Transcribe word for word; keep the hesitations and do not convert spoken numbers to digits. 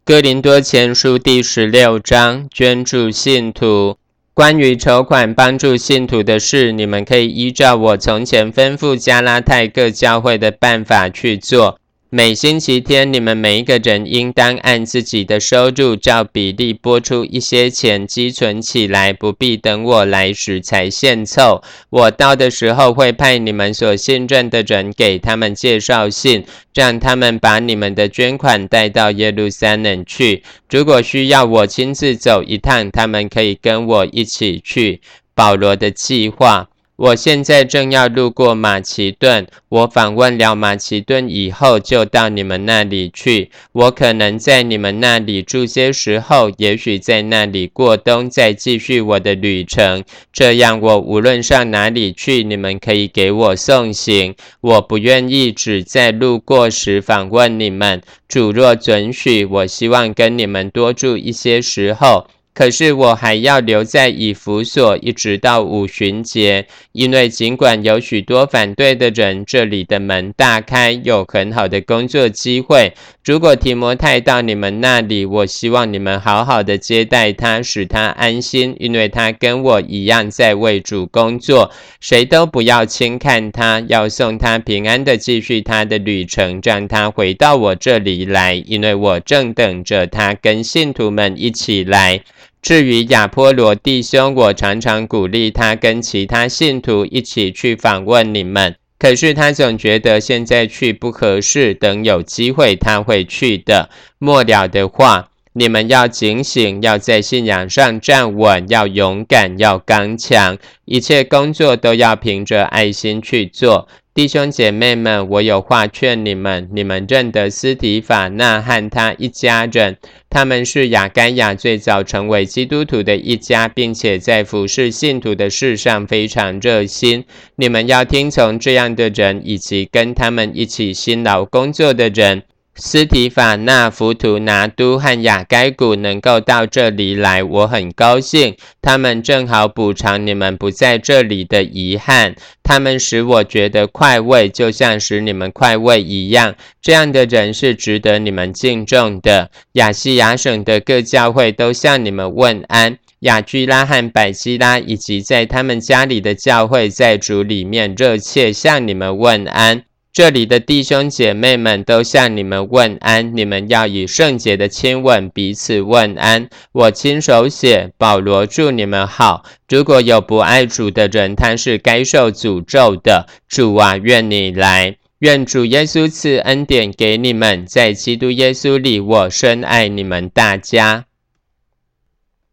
哥林多前书第十六章，捐助信徒。关于筹款帮助信徒的事，你们可以依照我从前吩咐加拉太各教会的办法去做。每星期天，你们每一个人应当按自己的收入照比例拨出一些钱积存起来，不必等我来时才献凑。我到的时候会派你们所信任的人给他们介绍信，让他们把你们的捐款带到耶路撒冷去。如果需要我亲自走一趟，他们可以跟我一起去。保罗的计划。我现在正要路过马其顿，我访问了马其顿以后，就到你们那里去。我可能在你们那里住些时候，也许在那里过冬，再继续我的旅程。这样我无论上哪里去，你们可以给我送行。我不愿意只在路过时访问你们，主若准许，我希望跟你们多住一些时候。可是我还要留在以弗所一直到五旬节，因为尽管有许多反对的人，这里的门大开，有很好的工作机会。如果提摩太到你们那里，我希望你们好好的接待他，使他安心，因为他跟我一样在为主工作。谁都不要轻看他，要送他平安的继续他的旅程，让他回到我这里来，因为我正等着他跟信徒们一起来。至于亚波罗弟兄，我常常鼓励他跟其他信徒一起去访问你们，可是他总觉得现在去不合适，等有机会他会去的。末了的话，你们要警醒，要在信仰上站稳，要勇敢，要刚强，一切工作都要凭着爱心去做。弟兄姐妹们，我有话劝你们，你们认得斯提法那和他一家人，他们是亚该亚最早成为基督徒的一家，并且在服侍信徒的事上非常热心。你们要听从这样的人，以及跟他们一起辛劳工作的人。斯提法那、弗图拿都和亚该古能够到这里来，我很高兴。他们正好补偿你们不在这里的遗憾，他们使我觉得快慰，就像使你们快慰一样。这样的人是值得你们敬重的。亚细亚省的各教会都向你们问安。亚居拉和百基拉以及在他们家里的教会，在主里面热切向你们问安。这里的弟兄姐妹们都向你们问安，你们要以圣洁的亲吻彼此问安。我亲手写，保罗祝你们好。如果有不爱主的人，他是该受诅咒的。主啊，愿你来。愿主耶稣赐恩典给你们，在基督耶稣里，我深爱你们大家。